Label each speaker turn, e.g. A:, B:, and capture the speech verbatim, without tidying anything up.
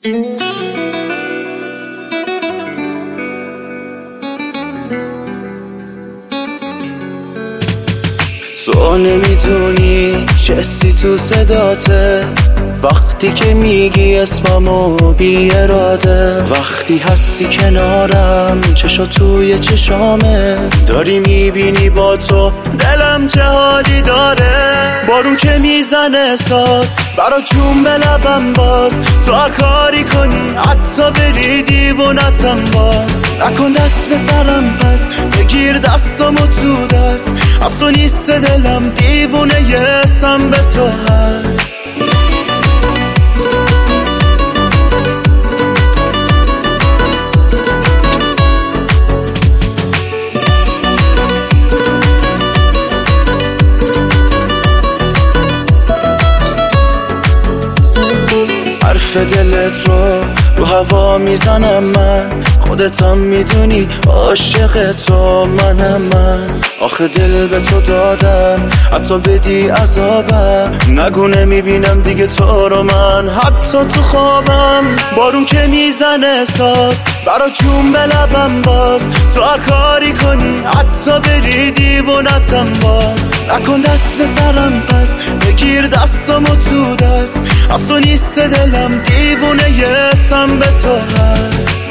A: تو نمیدونی چه حسی تو صداته وقتی که میگی اسممو بی اراده، وقتی هستی کنارم چشا توی چشامه، داری میبینی با تو دلم چه حالی داره. بارون که میزنه احساس برا جون به لبم باز، تو هر کاری کنی حتی بری دیوونتم باز. نکن دست به سرم پس بگیر دستمو تو دست، از تو نیست دلم دیوونه یه اسم به تو هست. حرف دلت رو رو هوا میزنم من، خودتم میدونی عاشق تو منم من. آخه دل به تو دادم حتی بدی عذابم، نگو نمیبینم دیگه تو رو من حتی تو خوابم. بارون که میزنه احساس برا جون به لبم باز، تو هر کاری کنی حتی بری دیوونتم باز. نکن دست به سرم پس بگیر دستمو تو دست، از تو نیست دلم دیوونه یه اسم به تو هست.